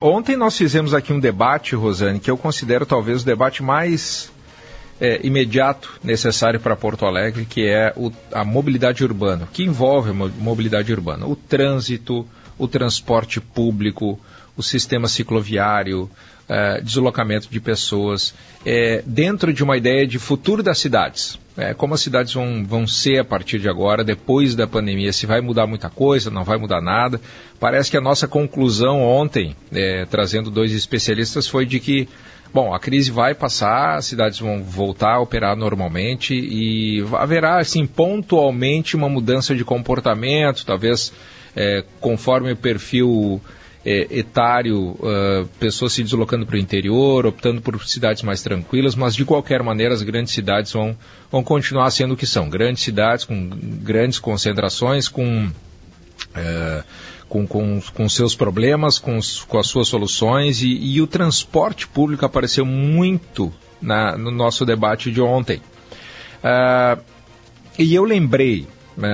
Ontem nós fizemos aqui um debate, Rosane, que eu considero talvez o debate mais imediato necessário para Porto Alegre, que é a mobilidade urbana, que envolve a mobilidade urbana, o trânsito, o transporte público, o sistema cicloviário, deslocamento de pessoas, dentro de uma ideia de futuro das cidades. Como as cidades vão ser a partir de agora, depois da pandemia, se vai mudar muita coisa, não vai mudar nada. Parece que a nossa conclusão ontem, trazendo 2 especialistas, foi de que, a crise vai passar, as cidades vão voltar a operar normalmente e haverá, assim, pontualmente uma mudança de comportamento, talvez conforme o perfil etário, pessoas se deslocando para o interior, optando por cidades mais tranquilas, mas de qualquer maneira as grandes cidades vão continuar sendo o que são, grandes cidades com grandes concentrações, com seus problemas, com as suas soluções, e o transporte público apareceu muito no nosso debate de ontem. E eu lembrei,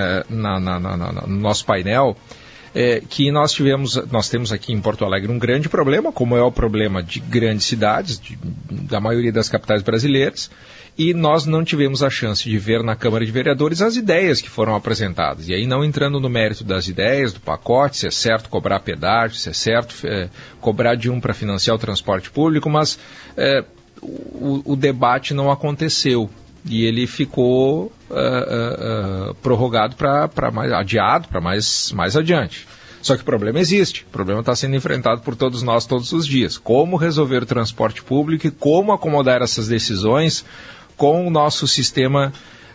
no nosso painel, que nós temos aqui em Porto Alegre um grande problema, como é o problema de grandes cidades, da maioria das capitais brasileiras, e nós não tivemos a chance de ver na Câmara de Vereadores as ideias que foram apresentadas. E aí, não entrando no mérito das ideias, do pacote, se é certo cobrar pedágio, se é certo cobrar de para financiar o transporte público, mas o debate não aconteceu. E ele ficou prorrogado adiado para mais adiante. Só que o problema existe, o problema está sendo enfrentado por todos nós todos os dias. Como resolver o transporte público e como acomodar essas decisões com o nosso sistema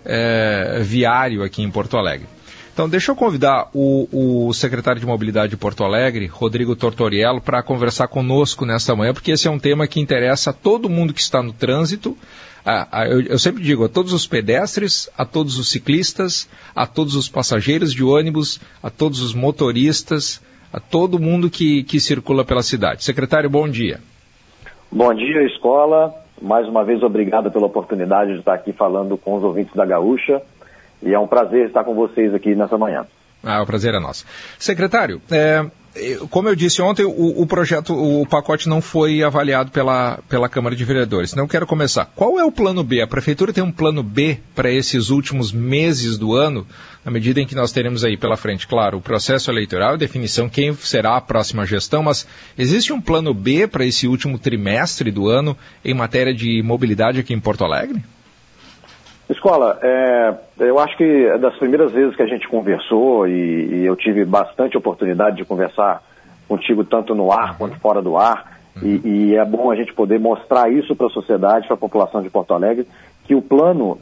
viário aqui em Porto Alegre. Então, deixa eu convidar o secretário de Mobilidade de Porto Alegre, Rodrigo Tortoriello, para conversar conosco nesta manhã, porque esse é um tema que interessa a todo mundo que está no trânsito. Eu sempre digo, a todos os pedestres, a todos os ciclistas, a todos os passageiros de ônibus, a todos os motoristas, a todo mundo que circula pela cidade. Secretário, bom dia. Bom dia, Escola. Mais uma vez, obrigado pela oportunidade de estar aqui falando com os ouvintes da Gaúcha. E é um prazer estar com vocês aqui nessa manhã. O prazer é nosso. Secretário, como eu disse ontem, o pacote não foi avaliado pela Câmara de Vereadores. Não quero começar. Qual é o plano B? A Prefeitura tem um plano B para esses últimos meses do ano, na medida em que nós teremos aí pela frente, claro, o processo eleitoral, a definição, quem será a próxima gestão, mas existe um plano B para esse último trimestre do ano em matéria de mobilidade aqui em Porto Alegre? Escola, eu acho que é das primeiras vezes que a gente conversou e eu tive bastante oportunidade de conversar contigo tanto no ar quanto fora do ar e é bom a gente poder mostrar isso para a sociedade, para a população de Porto Alegre, que o plano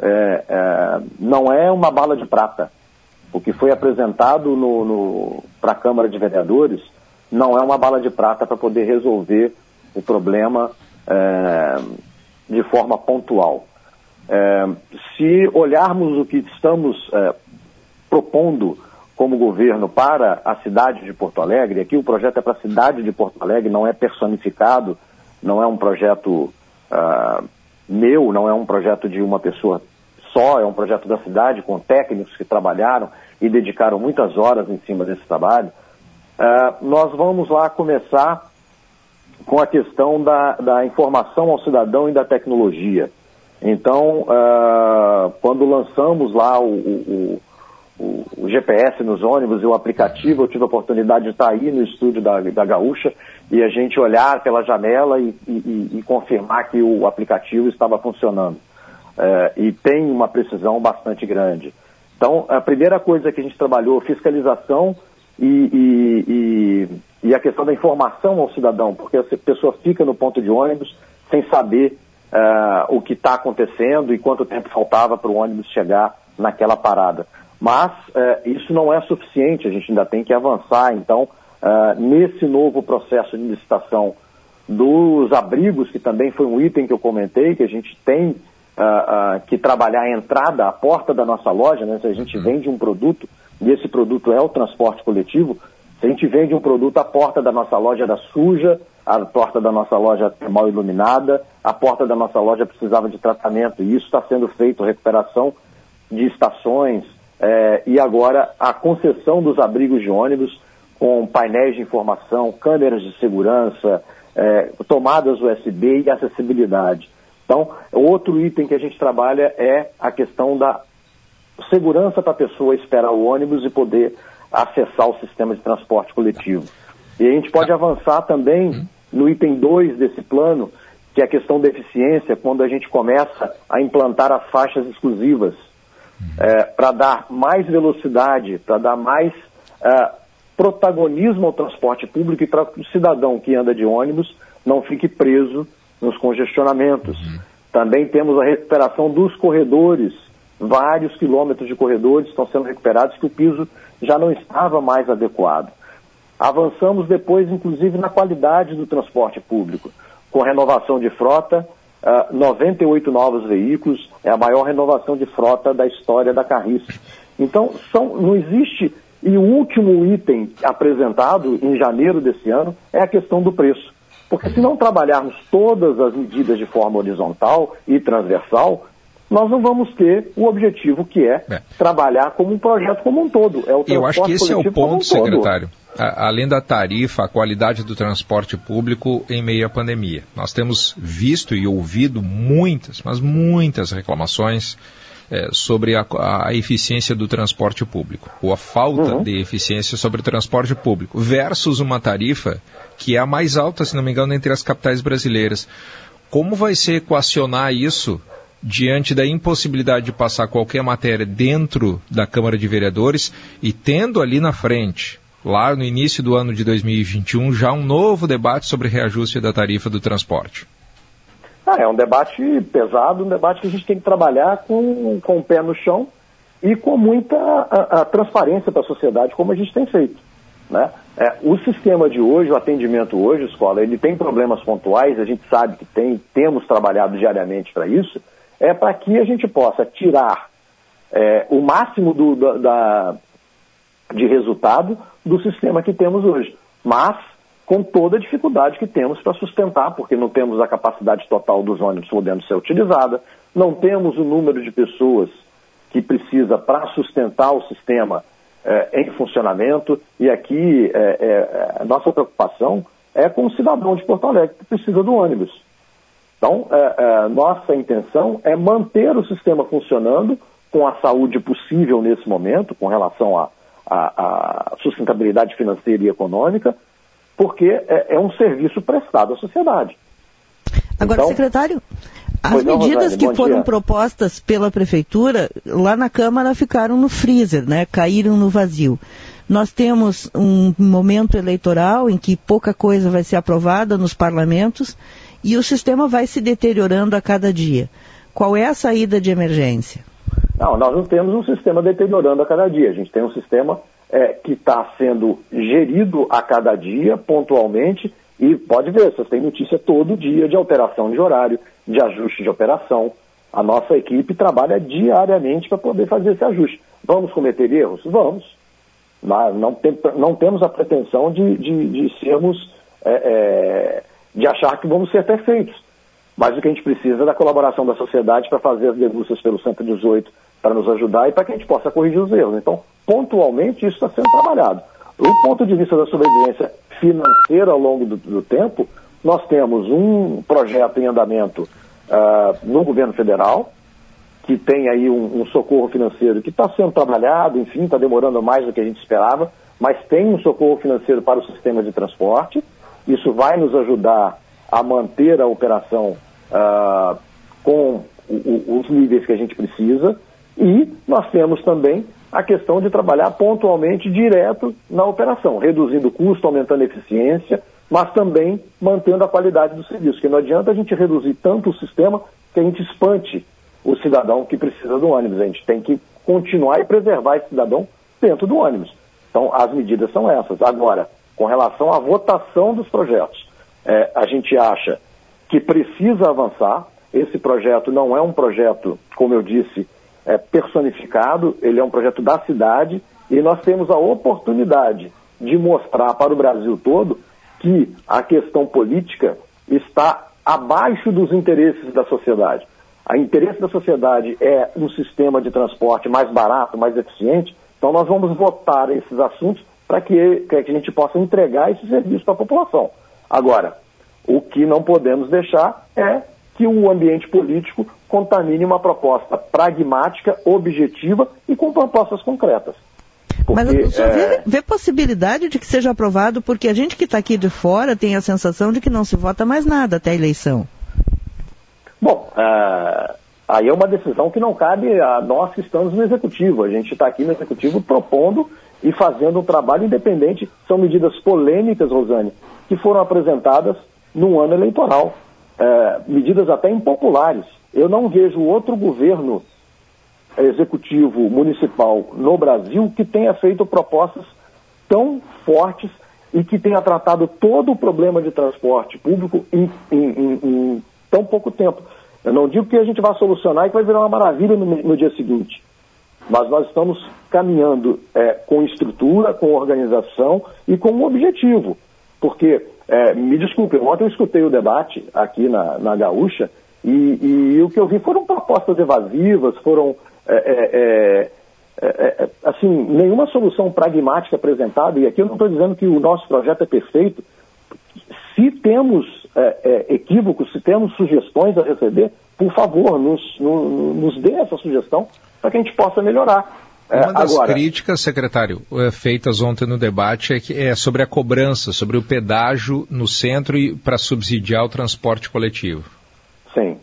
não é uma bala de prata. O que foi apresentado para a Câmara de Vereadores não é uma bala de prata para poder resolver o problema de forma pontual. Se olharmos o que estamos propondo como governo para a cidade de Porto Alegre, aqui o projeto é para a cidade de Porto Alegre, não é personificado, não é um projeto meu, não é um projeto de uma pessoa só, é um projeto da cidade com técnicos que trabalharam e dedicaram muitas horas em cima desse trabalho. Nós vamos lá começar com a questão da informação ao cidadão e da tecnologia. Então, quando lançamos lá o GPS nos ônibus e o aplicativo, eu tive a oportunidade de estar aí no estúdio da Gaúcha e a gente olhar pela janela e confirmar que o aplicativo estava funcionando. E tem uma precisão bastante grande. Então, a primeira coisa que a gente trabalhou, fiscalização e a questão da informação ao cidadão, porque a pessoa fica no ponto de ônibus sem saber o que está acontecendo e quanto tempo faltava para o ônibus chegar naquela parada. Mas isso não é suficiente, a gente ainda tem que avançar. Então, nesse novo processo de licitação dos abrigos, que também foi um item que eu comentei, que a gente tem que trabalhar a entrada, a porta da nossa loja, né? Se a gente vende um produto, e esse produto é o transporte coletivo, se a gente vende um produto, a porta da nossa loja era suja, a porta da nossa loja é mal iluminada, a porta da nossa loja precisava de tratamento, e isso está sendo feito, recuperação de estações, e agora a concessão dos abrigos de ônibus com painéis de informação, câmeras de segurança, tomadas USB e acessibilidade. Então, outro item que a gente trabalha é a questão da segurança para a pessoa esperar o ônibus e poder acessar o sistema de transporte coletivo. E a gente pode avançar também no item 2 desse plano, que é a questão da eficiência, quando a gente começa a implantar as faixas exclusivas, para dar mais velocidade, para dar mais protagonismo ao transporte público e para que o cidadão que anda de ônibus não fique preso nos congestionamentos. Também temos a recuperação dos corredores, vários quilômetros de corredores estão sendo recuperados que o piso já não estava mais adequado. Avançamos depois, inclusive, na qualidade do transporte público, com renovação de frota, 98 novos veículos, é a maior renovação de frota da história da Carris. Então, não existe, e o último item apresentado em janeiro desse ano é a questão do preço. Porque se não trabalharmos todas as medidas de forma horizontal e transversal, nós não vamos ter o objetivo que é trabalhar como um projeto como um todo. Eu acho que esse é o ponto, secretário. Além da tarifa, a qualidade do transporte público em meio à pandemia. Nós temos visto e ouvido muitas reclamações sobre a eficiência do transporte público, ou a falta de eficiência sobre o transporte público, versus uma tarifa que é a mais alta, se não me engano, entre as capitais brasileiras. Como vai ser equacionar isso diante da impossibilidade de passar qualquer matéria dentro da Câmara de Vereadores e tendo ali na frente, lá no início do ano de 2021, já um novo debate sobre reajuste da tarifa do transporte? É um debate pesado, um debate que a gente tem que trabalhar com o pé no chão e com muita transparência para a sociedade, como a gente tem feito, né? O sistema de hoje, o atendimento hoje, escola, ele tem problemas pontuais, a gente sabe que temos trabalhado diariamente para isso, para que a gente possa tirar o máximo de resultado do sistema que temos hoje, mas com toda a dificuldade que temos para sustentar, porque não temos a capacidade total dos ônibus podendo ser utilizada, não temos o número de pessoas que precisa para sustentar o sistema em funcionamento, e aqui a nossa preocupação é com o cidadão de Porto Alegre que precisa do ônibus. Então, nossa intenção é manter o sistema funcionando com a saúde possível nesse momento, com relação à sustentabilidade financeira e econômica, porque é um serviço prestado à sociedade. Agora, então, secretário, as medidas que foram propostas pela Prefeitura, lá na Câmara ficaram no freezer, né? Caíram no vazio. Nós temos um momento eleitoral em que pouca coisa vai ser aprovada nos parlamentos e o sistema vai se deteriorando a cada dia. Qual é a saída de emergência? Não, nós não temos um sistema deteriorando a cada dia. A gente tem um sistema que está sendo gerido a cada dia, pontualmente, e pode ver, vocês têm notícia todo dia de alteração de horário, de ajuste de operação. A nossa equipe trabalha diariamente para poder fazer esse ajuste. Vamos cometer erros? Vamos. Não temos a pretensão de sermos, de achar que vamos ser perfeitos. Mas o que a gente precisa é da colaboração da sociedade para fazer as denúncias pelo 118, para nos ajudar e para que a gente possa corrigir os erros. Então, pontualmente, isso está sendo trabalhado. Do ponto de vista da sobrevivência financeira ao longo do tempo, nós temos um projeto em andamento no governo federal, que tem aí um socorro financeiro que está sendo trabalhado, enfim, está demorando mais do que a gente esperava, mas tem um socorro financeiro para o sistema de transporte. Isso vai nos ajudar a manter a operação com os níveis que a gente precisa, e nós temos também a questão de trabalhar pontualmente direto na operação, reduzindo o custo, aumentando a eficiência, mas também mantendo a qualidade do serviço, porque não adianta a gente reduzir tanto o sistema que a gente espante o cidadão que precisa do ônibus. A gente tem que continuar e preservar esse cidadão dentro do ônibus. Então, as medidas são essas. Agora, com relação à votação dos projetos, a gente acha que precisa avançar. Esse projeto não é um projeto, como eu disse, personificado, ele é um projeto da cidade, e nós temos a oportunidade de mostrar para o Brasil todo que a questão política está abaixo dos interesses da sociedade. O interesse da sociedade é um sistema de transporte mais barato, mais eficiente, então nós vamos votar esses assuntos para que a gente possa entregar esse serviço para a população. Agora, o que não podemos deixar é que o ambiente político contamine uma proposta pragmática, objetiva e com propostas concretas. Porque, mas o senhor vê possibilidade de que seja aprovado, porque a gente que está aqui de fora tem a sensação de que não se vota mais nada até a eleição. Bom, aí é uma decisão que não cabe a nós que estamos no Executivo. A gente está aqui no Executivo propondo e fazendo um trabalho independente. São medidas polêmicas, Rosane, que foram apresentadas num ano eleitoral. Medidas até impopulares. Eu não vejo outro governo executivo municipal no Brasil que tenha feito propostas tão fortes e que tenha tratado todo o problema de transporte público em tão pouco tempo. Eu não digo que a gente vai solucionar e que vai virar uma maravilha no dia seguinte, mas nós estamos caminhando com estrutura, com organização e com um objetivo. Porque, me desculpe, ontem eu escutei o debate aqui na Gaúcha e o que eu vi foram propostas evasivas, foram assim, nenhuma solução pragmática apresentada, e aqui eu não estou dizendo que o nosso projeto é perfeito. Se temos equívocos, se temos sugestões a receber, por favor, nos dê essa sugestão para que a gente possa melhorar. Uma das críticas, secretário, feitas ontem no debate é sobre a cobrança, sobre o pedágio no centro e para subsidiar o transporte coletivo. Sim.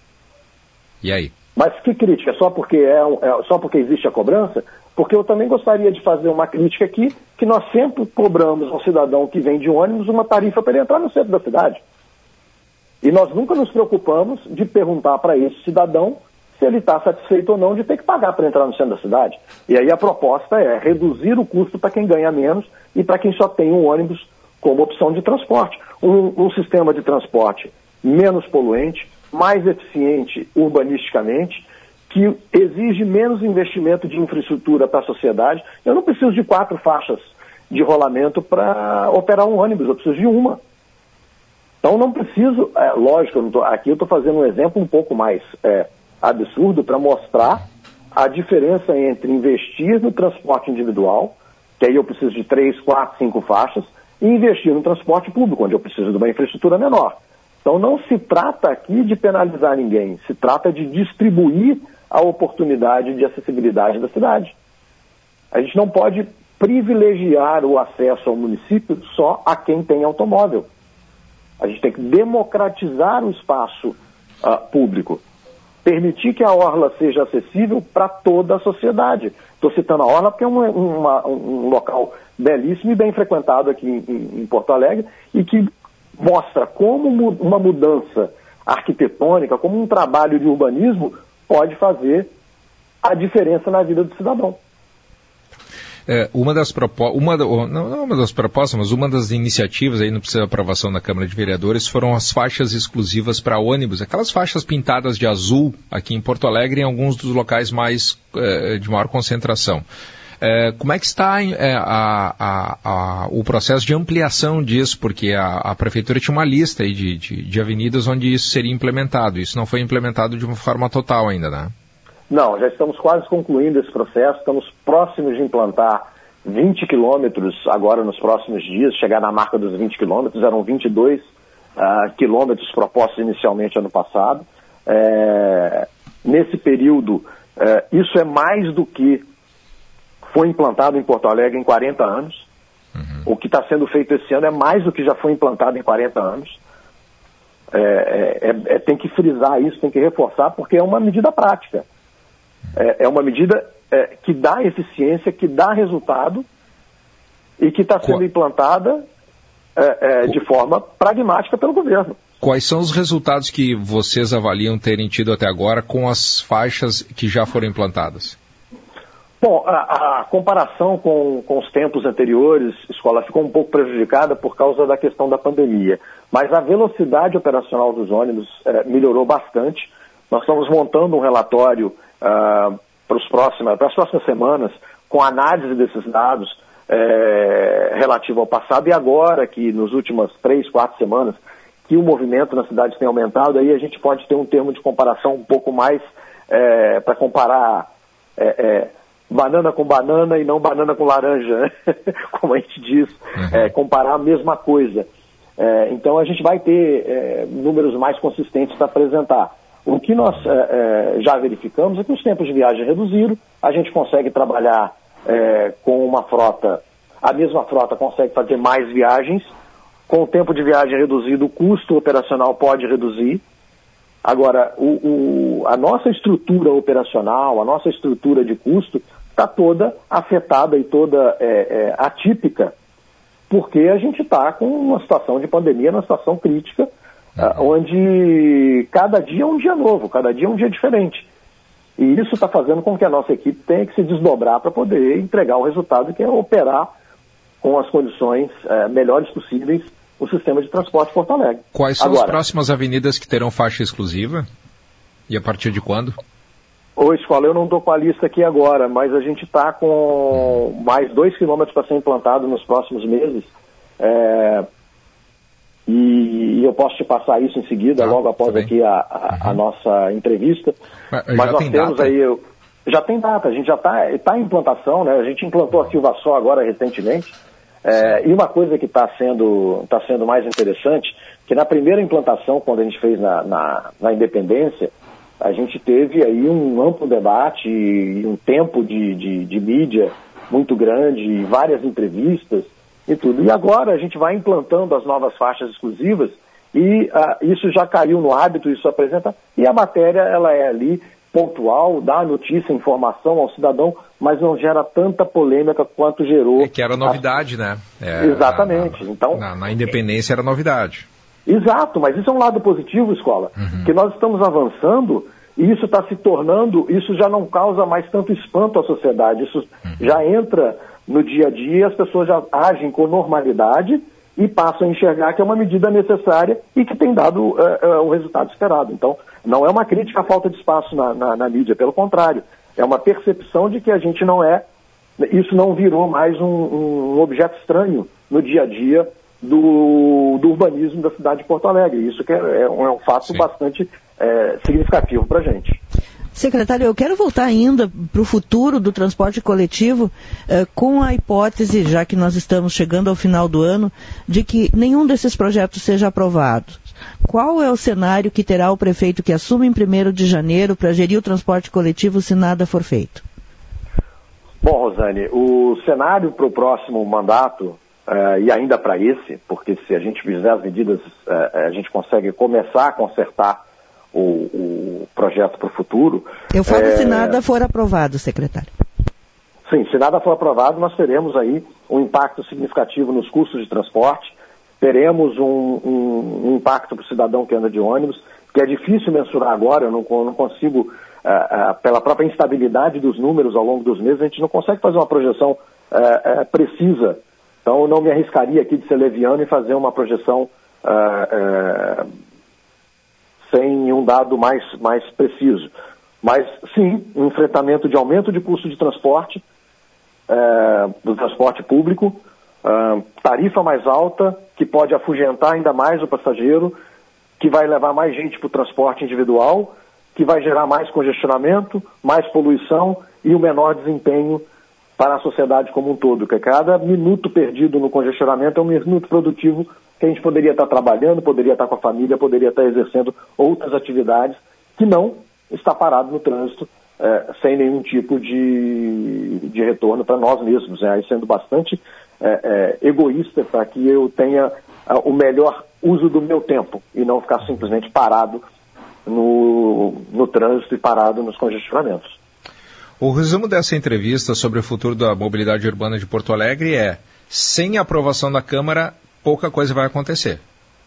E aí? Mas que crítica? Só porque existe a cobrança? Porque eu também gostaria de fazer uma crítica aqui, que nós sempre cobramos ao cidadão que vem de ônibus uma tarifa para ele entrar no centro da cidade. E nós nunca nos preocupamos de perguntar para esse cidadão se ele está satisfeito ou não de ter que pagar para entrar no centro da cidade. E aí a proposta é reduzir o custo para quem ganha menos e para quem só tem um ônibus como opção de transporte. Um sistema de transporte menos poluente, mais eficiente urbanisticamente, que exige menos investimento de infraestrutura para a sociedade. Eu não preciso de 4 faixas de rolamento para operar um ônibus, eu preciso de uma. Então não preciso, lógico, aqui eu estou fazendo um exemplo um pouco mais absurdo para mostrar a diferença entre investir no transporte individual, que aí eu preciso de 3, 4, 5 faixas, e investir no transporte público, onde eu preciso de uma infraestrutura menor. Então não se trata aqui de penalizar ninguém, se trata de distribuir a oportunidade de acessibilidade da cidade. A gente não pode privilegiar o acesso ao município só a quem tem automóvel. A gente tem que democratizar o espaço público, permitir que a orla seja acessível para toda a sociedade. Estou citando a orla porque é um local belíssimo e bem frequentado aqui em Porto Alegre e que mostra como uma mudança arquitetônica, como um trabalho de urbanismo pode fazer a diferença na vida do cidadão. Uma das propostas, mas uma das iniciativas, aí não precisa de aprovação da Câmara de Vereadores, foram as faixas exclusivas para ônibus, aquelas faixas pintadas de azul aqui em Porto Alegre, em alguns dos locais mais de maior concentração. Como é que está o processo de ampliação disso? Porque a Prefeitura tinha uma lista aí de avenidas onde isso seria implementado. Isso não foi implementado de uma forma total ainda, né? Não, já estamos quase concluindo esse processo, estamos próximos de implantar 20 quilômetros agora nos próximos dias, chegar na marca dos 20 quilômetros, eram 22 quilômetros propostos inicialmente ano passado. Nesse período, isso é mais do que foi implantado em Porto Alegre em 40 anos. Uhum. O que está sendo feito esse ano é mais do que já foi implantado em 40 anos. Tem que frisar isso, tem que reforçar, porque é uma medida prática. É uma medida que dá eficiência, que dá resultado e que está sendo implantada de forma pragmática pelo governo. Quais são os resultados que vocês avaliam terem tido até agora com as faixas que já foram implantadas? Bom, a comparação com os tempos anteriores, a escola ficou um pouco prejudicada por causa da questão da pandemia, mas a velocidade operacional dos ônibus melhorou bastante. Nós estamos montando um relatório para as próximas semanas, com análise desses dados relativo ao passado, e agora que nas últimas 3, 4 semanas que o movimento na cidade tem aumentado, aí a gente pode ter um termo de comparação um pouco mais para comparar banana com banana e não banana com laranja, né? Como a gente diz, comparar a mesma coisa. Então a gente vai ter números mais consistentes para apresentar. O que nós já verificamos é que os tempos de viagem reduziram, a gente consegue trabalhar com uma frota, a mesma frota consegue fazer mais viagens, com o tempo de viagem reduzido, o custo operacional pode reduzir. Agora, a nossa estrutura operacional, a nossa estrutura de custo está toda afetada e toda atípica, porque a gente está com uma situação de pandemia, uma situação crítica, onde cada dia é um dia novo, cada dia é um dia diferente. E isso está fazendo com que a nossa equipe tenha que se desdobrar para poder entregar o resultado, que é operar com as condições melhores possíveis o sistema de transporte Porto Alegre. Quais são as próximas avenidas que terão faixa exclusiva? E a partir de quando? Escola, eu não estou com a lista aqui agora, mas a gente está com mais 2 quilômetros para ser implantado nos próximos meses. E eu posso te passar isso em seguida, logo após aqui a nossa entrevista. Mas nós temos aí... Já tem data, a gente já está em implantação, né? A gente implantou a Silva Só agora recentemente. E uma coisa que está sendo mais interessante, que na primeira implantação, quando a gente fez na Independência, a gente teve aí um amplo debate e um tempo de mídia muito grande, várias entrevistas e tudo. E agora a gente vai implantando as novas faixas exclusivas e isso já caiu no hábito, isso apresenta, e a matéria ela é ali pontual, dá notícia, informação ao cidadão, mas não gera tanta polêmica quanto gerou. Que era novidade, né? Exatamente. Então, na Independência era novidade. Exato, mas isso é um lado positivo, Escola, que nós estamos avançando e isso está se tornando, isso já não causa mais tanto espanto à sociedade, isso já entra no dia a dia, as pessoas já agem com normalidade e passam a enxergar que é uma medida necessária e que tem dado o resultado esperado. Então, não é uma crítica à falta de espaço na mídia, pelo contrário, é uma percepção de que a gente isso não virou mais um objeto estranho no dia a dia do urbanismo da cidade de Porto Alegre. Isso que é um fato bastante significativo para a gente. Secretário, eu quero voltar ainda para o futuro do transporte coletivo com a hipótese, já que nós estamos chegando ao final do ano, de que nenhum desses projetos seja aprovado. Qual é o cenário que terá o prefeito que assume em 1º de janeiro para gerir o transporte coletivo se nada for feito? Bom, Rosane, o cenário para o próximo mandato, e ainda para esse, porque se a gente fizer as medidas, a gente consegue começar a consertar o projeto para o futuro. Eu falo se nada for aprovado, secretário. Sim, se nada for aprovado, nós teremos aí um impacto significativo nos custos de transporte, teremos um impacto para o cidadão que anda de ônibus, que é difícil mensurar agora, eu não consigo, pela própria instabilidade dos números ao longo dos meses, a gente não consegue fazer uma projeção precisa. Então eu não me arriscaria aqui de ser leviano e fazer uma projeção sem um dado mais preciso. Mas, sim, um enfrentamento de aumento de custo de transporte, do transporte público, tarifa mais alta, que pode afugentar ainda mais o passageiro, que vai levar mais gente para o transporte individual, que vai gerar mais congestionamento, mais poluição e um menor desempenho para a sociedade como um todo. Porque cada minuto perdido no congestionamento é um minuto produtivo que a gente poderia estar trabalhando, poderia estar com a família, poderia estar exercendo outras atividades que não está parado no trânsito sem nenhum tipo de retorno para nós mesmos, aí sendo bastante egoísta para que eu tenha o melhor uso do meu tempo e não ficar simplesmente parado no trânsito e parado nos congestionamentos. O resumo dessa entrevista sobre o futuro da mobilidade urbana de Porto Alegre é: sem a aprovação da Câmara, pouca coisa vai acontecer.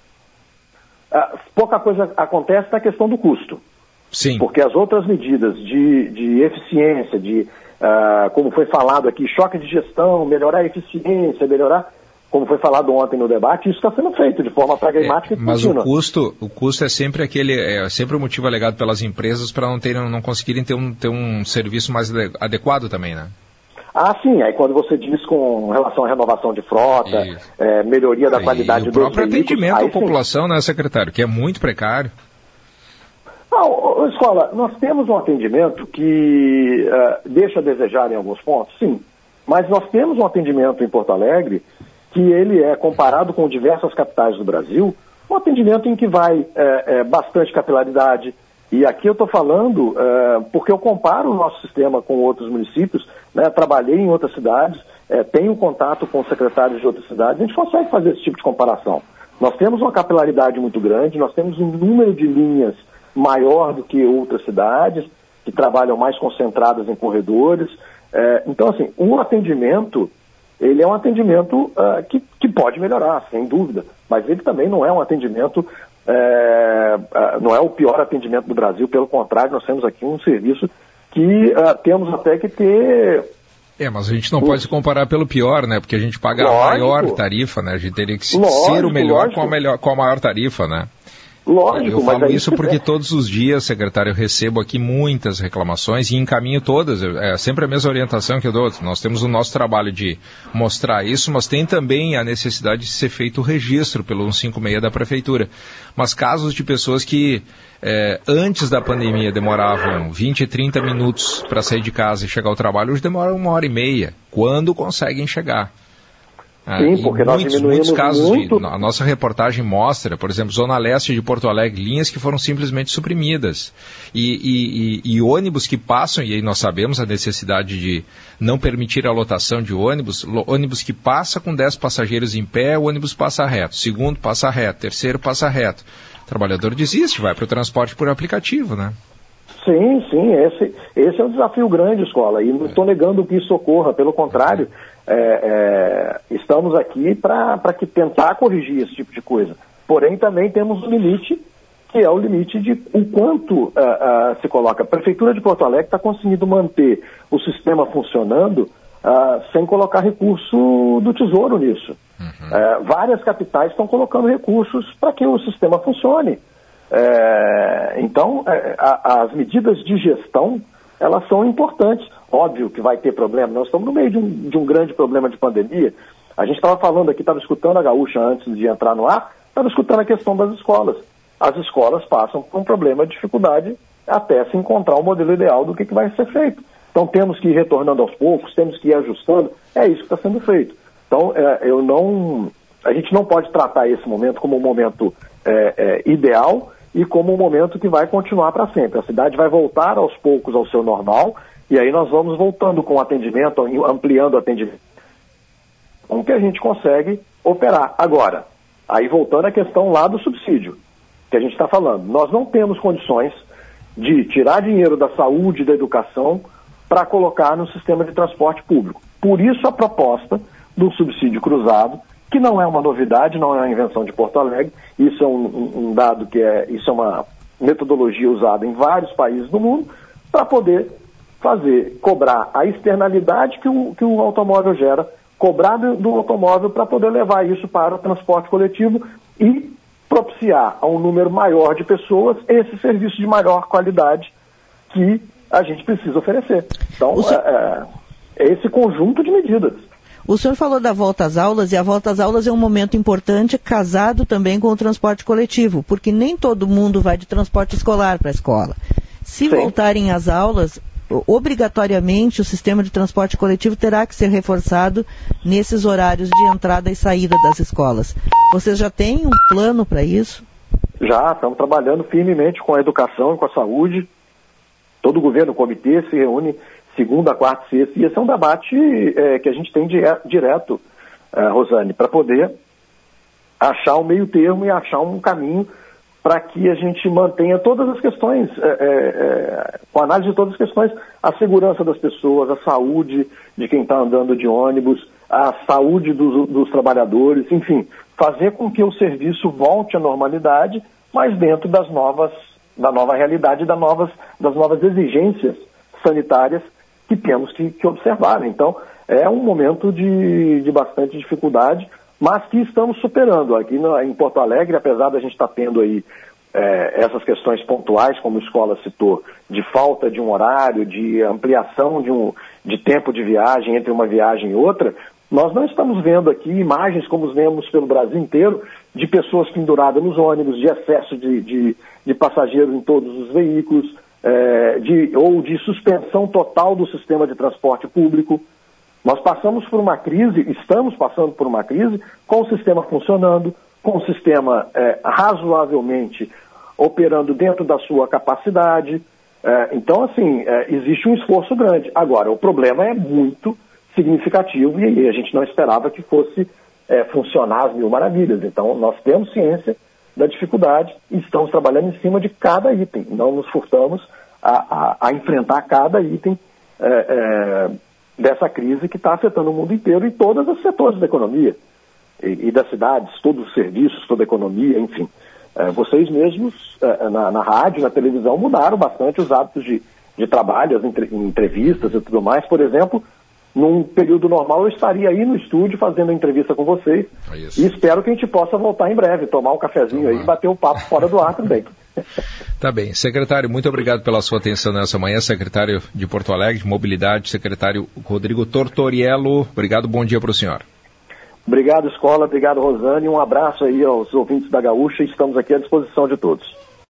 Pouca coisa acontece na questão do custo. Sim. Porque as outras medidas de eficiência, como foi falado aqui, choque de gestão, melhorar a eficiência, como foi falado ontem no debate, isso está sendo feito de forma pragmática e contínua. Mas o custo é sempre sempre o motivo alegado pelas empresas para não conseguirem ter um serviço mais adequado também, né? Sim, aí quando você diz com relação à renovação de frota, melhoria da qualidade dos veículos... O próprio atendimento à população, né, secretário, que é muito precário. Escola, nós temos um atendimento que deixa a desejar em alguns pontos, sim, mas nós temos um atendimento em Porto Alegre que ele é, comparado com diversas capitais do Brasil, um atendimento em que vai bastante capilaridade. E aqui eu estou falando porque eu comparo o nosso sistema com outros municípios, né? Trabalhei em outras cidades, tenho contato com secretários de outras cidades, a gente consegue fazer esse tipo de comparação. Nós temos uma capilaridade muito grande, nós temos um número de linhas maior do que outras cidades, que trabalham mais concentradas em corredores. Então, assim, um atendimento, ele é um atendimento que pode melhorar, sem dúvida, mas ele também não é um atendimento, não é o pior atendimento do Brasil, pelo contrário, nós temos aqui um serviço que temos até que ter... mas a gente não pode se comparar pelo pior, né? Porque a gente paga a maior tarifa, né? A gente teria que ser o melhor com a maior tarifa, né? Lógico, eu falo isso porque todos os dias, secretário, eu recebo aqui muitas reclamações e encaminho todas. É sempre a mesma orientação que eu dou. Nós temos o nosso trabalho de mostrar isso, mas tem também a necessidade de ser feito o registro pelo 156 da Prefeitura. Mas casos de pessoas que antes da pandemia demoravam 20, 30 minutos para sair de casa e chegar ao trabalho, hoje demoram 1h30, quando conseguem chegar. Sim, porque nós diminuímos muitos casos muito. A nossa reportagem mostra, por exemplo, Zona Leste de Porto Alegre, linhas que foram simplesmente suprimidas. E ônibus que passam, e aí nós sabemos a necessidade de não permitir a lotação de ônibus que passa com 10 passageiros em pé, o ônibus passa reto, segundo passa reto, terceiro passa reto. O trabalhador desiste, vai para o transporte por aplicativo, né? Sim, esse é um desafio grande, Escola, e não estou negando que isso ocorra, pelo contrário, estamos aqui para tentar corrigir esse tipo de coisa. Porém, também temos um limite, que é o limite de o quanto se coloca. A Prefeitura de Porto Alegre está conseguindo manter o sistema funcionando sem colocar recurso do Tesouro nisso. Várias capitais estão colocando recursos para que o sistema funcione. Então, as medidas de gestão, elas são importantes. Óbvio que vai ter problema, nós estamos no meio de um grande problema de pandemia. A gente estava falando aqui, estava escutando a Gaúcha antes de entrar no ar, estava escutando a questão das escolas. As escolas passam por um problema de dificuldade até se encontrar o modelo ideal do que vai ser feito. Então temos que ir retornando aos poucos, temos que ir ajustando, é isso que está sendo feito. Então, a gente não pode tratar esse momento como um momento ideal, e como um momento que vai continuar para sempre. A cidade vai voltar aos poucos ao seu normal, e aí nós vamos voltando com o atendimento, ampliando o atendimento, com que a gente consegue operar. Agora, aí voltando à questão lá do subsídio, que a gente está falando, nós não temos condições de tirar dinheiro da saúde e da educação para colocar no sistema de transporte público. Por isso a proposta do subsídio cruzado, que não é uma novidade, não é uma invenção de Porto Alegre, isso é um dado isso é uma metodologia usada em vários países do mundo, para poder cobrar a externalidade que o automóvel gera, cobrar do automóvel para poder levar isso para o transporte coletivo e propiciar a um número maior de pessoas esse serviço de maior qualidade que a gente precisa oferecer. Então, é esse conjunto de medidas. O senhor falou da volta às aulas, e a volta às aulas é um momento importante, casado também com o transporte coletivo, porque nem todo mundo vai de transporte escolar para a escola. Se voltarem às aulas, obrigatoriamente o sistema de transporte coletivo terá que ser reforçado nesses horários de entrada e saída das escolas. Vocês já têm um plano para isso? Já, estamos trabalhando firmemente com a educação e com a saúde. Todo o governo, o comitê, se reúne segunda, quarta e sexta, e esse é um debate que a gente tem direto, Rosane, para poder achar um meio termo e achar um caminho para que a gente mantenha todas as questões, com análise de todas as questões, a segurança das pessoas, a saúde de quem está andando de ônibus, a saúde dos trabalhadores, enfim, fazer com que o serviço volte à normalidade, mas dentro da nova realidade, das novas exigências sanitárias que temos que observar. Então, é um momento de bastante dificuldade, mas que estamos superando. Aqui em Porto Alegre, apesar da gente estar tendo aí essas questões pontuais, como a escola citou, de falta de um horário, de ampliação de tempo de viagem entre uma viagem e outra, Nós não estamos vendo aqui imagens como vemos pelo Brasil inteiro de pessoas penduradas nos ônibus, de excesso de passageiros em todos os veículos, ou de suspensão total do sistema de transporte público. Nós passamos por uma crise, estamos passando por uma crise com o sistema funcionando, com o sistema razoavelmente operando dentro da sua capacidade. Então, assim, existe um esforço grande. Agora, o problema é muito significativo e a gente não esperava que fosse funcionar às mil maravilhas. Então, nós temos ciência da dificuldade e estamos trabalhando em cima de cada item. Não nos furtamos a enfrentar cada item dessa crise que está afetando o mundo inteiro e todos os setores da economia e das cidades, todos os serviços, toda a economia, enfim. Vocês mesmos, na rádio, na televisão, mudaram bastante os hábitos de trabalho, as entrevistas e tudo mais. Por exemplo, num período normal eu estaria aí no estúdio fazendo a entrevista com vocês. E espero que a gente possa voltar em breve, tomar um cafezinho aí e bater um papo fora do ar também. Tá bem. Secretário, muito obrigado pela sua atenção nessa manhã. Secretário de Porto Alegre, de Mobilidade, secretário Rodrigo Tortoriello. Obrigado, bom dia para o senhor. Obrigado, Escola. Obrigado, Rosane. Um abraço aí aos ouvintes da Gaúcha. Estamos aqui à disposição de todos.